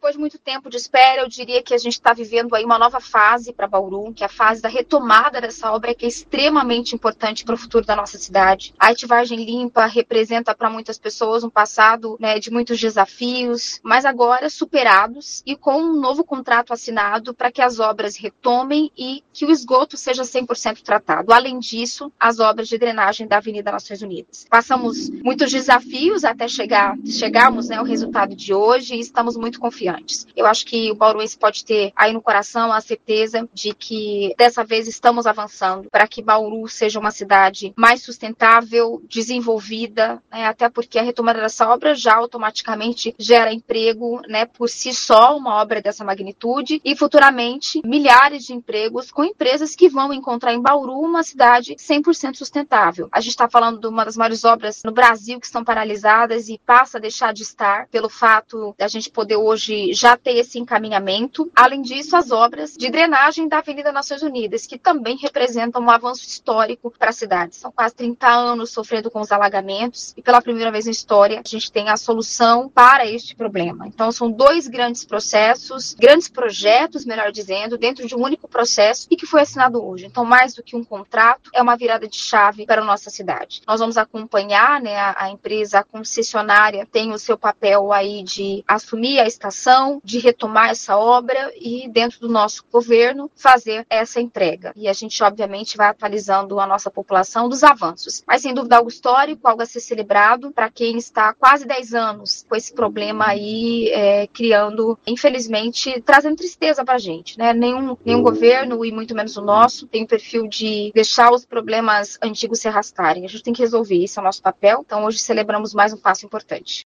depois de muito tempo de espera, eu diria que a gente está vivendo aí uma nova fase para Bauru, que é a fase da retomada dessa obra, que é extremamente importante para o futuro da nossa cidade. A Vargem Limpa representa para muitas pessoas um passado, né, de muitos desafios, mas agora superados e com um novo contrato assinado para que as obras retomem e que o esgoto seja 100% tratado. Além disso, as obras de drenagem da Avenida Nações Unidas. Passamos muitos desafios até chegarmos, né, ao resultado de hoje e estamos muito confiantes. Eu acho que o bauruense pode ter aí no coração a certeza de que dessa vez estamos avançando para que Bauru seja uma cidade mais sustentável, desenvolvida, né, até porque a retomada dessa obra já automaticamente gera emprego, né, por si só, uma obra dessa magnitude, e futuramente milhares de empregos com empresas que vão encontrar em Bauru uma cidade 100% sustentável. A gente está falando de uma das maiores obras no Brasil que estão paralisadas e passa a deixar de estar pelo fato da gente poder hoje já ter esse encaminhamento. Além disso, as obras de drenagem da Avenida Nações Unidas, que também representam um avanço histórico para a cidade. São quase 30 anos sofrendo com os alagamentos e pela primeira vez na história a gente tem a solução para este problema. Então são dois grandes processos, grandes projetos, melhor dizendo, dentro de um único processo e que foi assinado hoje. Então mais do que um contrato, é uma virada de chave para a nossa cidade. Nós vamos acompanhar, né, a empresa, a concessionária tem o seu papel aí de assumir a estação, de retomar essa obra e dentro do nosso governo fazer essa entrega. E a gente obviamente vai atualizando a nossa população dos avanços. Mas sem dúvida algo histórico, algo a ser celebrado para quem está há quase 10 anos com esse problema aí criando, infelizmente, trazendo tristeza para a gente, né? Nenhum governo e muito menos o nosso tem o perfil de deixar os problemas antigos se arrastarem. A gente tem que resolver, esse é o nosso papel. Então hoje celebramos mais um passo importante.